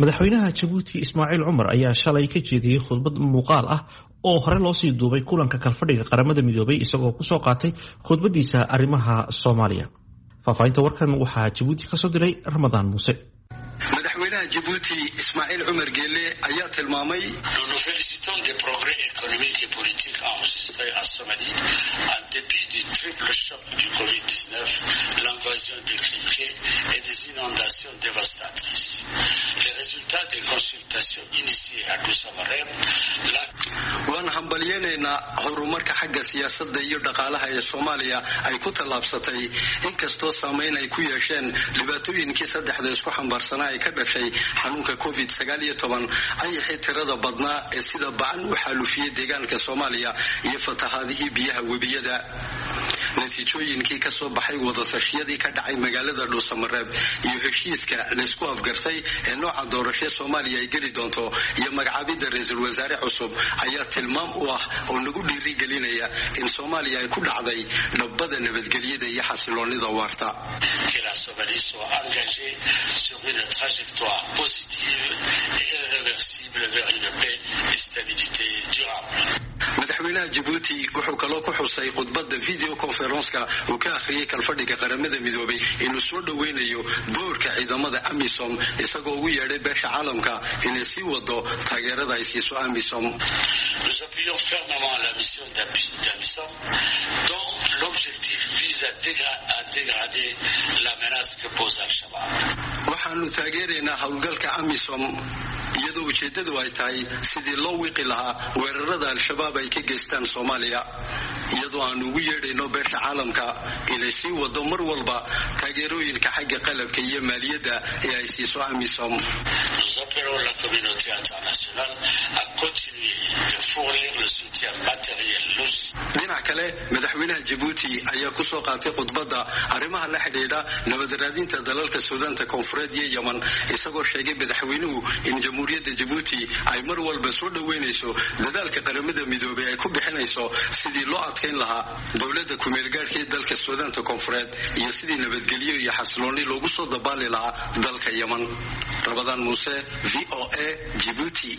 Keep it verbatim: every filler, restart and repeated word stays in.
madaxweynaha Jabuuti Ismaaciil Cumar ayaa shalay ka jeediyay khudbad muuqaal ah oo hore loo sii duubay kulanka kalfadhiga qaramada midoobay isagoo ku soo qaatay khudbadiisa arrimaha Soomaaliya. Faafahinta warkan waxaa Jabuuti ka soo diray Ramadaan Muuse. madaxweynaha Jabuuti Ismaaciil Cumar Geelle ayaa tilmaamay nous félicitons des progrès économiques et politiques enregistrés en Somalie en dépit du triple choc du covid dix-neuf, l'invasion des criquets et des inondations dévastatrices. Les résultats des consultations initiées à Dhuusamareb waan hambalyeynayna horumarka xagga siyaasadda iyo dhaqaalaha ee Soomaaliya ay ku tallaabsatay inkastoo saameyn ay ku yeesheen dhibaatooyinkii saddexda isku xambaarsanaa ay ka dhashay xanuunka covid sagaal iyo toban ayaxay tirada badnaa ee sida ba'an u xaalufiyay deegaanka Soomaaliya iyo fatahaadihii biyaha webiyada. natiijooyinkii ka soo baxay wadatashyadii ka dhacay magaalada Dhuusamareb iyo heshiiska la isku afgartay ee nooca doorasho Soomaaliya ay geli doonto iyo magacaabida ra'iisul wasaare cusub ayaa tilmaam u ah oo nagu dhiirigelinaya in Soomaaliya ay ku dhacday nabadda nabadgelyada iyo xasiloonida waarta. La Somalie soit engagée sur une trajectoire positive et irréversible vers une paix et stabilité durable. madaxweynaha Jabuuti wuxuu kaloo ku xusay khudbadda video conference-ka uu ka akhriyay kalfadhiga qaramada midoobay inuu soo dhaweynayo doorka ciidamada AMISOM isagoo ugu yeedhay beesha caalamka inay sii wado taageerada ay siiso AMISOM. Nous appuyons fermement la mission d'AMISOM dont l'objectif vise à dégrader la menace que pose Al-Shabaab. waxaanu taageeraynaa howlgalka AMISOM iyadoo ujeedadu ay tahay sidii loo wiqi lahaa weerarada Al-Shabaab ay ka geystaan Soomaaliya iyadoo aan ugu yeedhayno beesha caalamka inay sii wado mar walba taageerooyinka xagga qalabka iyo maaliyadda ee ay siiso AMISOM. Nous appelons la communauté internationale à continuer de fournir le soutien matériel logistique. dhinaca kale madaxweynaha Jabuuti ayaa ku soo qaatay khudbadda arrimaha la xidhiidha nabad raadinta dalalka Suudaanta Koonfureed iyo Yemen isagoo sheegay madaxweynuhu in jamhuuriyadda Jabuuti ay mar walba soo dhaweynayso dadaalka qaramada midoobay ay ku bixinayso sidii loo adkeyn lahaa dowladda ku meel gaarka ee dalka Suudaanta Koonfureed iyo sidii nabadgelyo iyo xasilooni loogu soo dabaali lahaa dalka Yemen. Ramadaan Muuse, V O A, Jabuuti.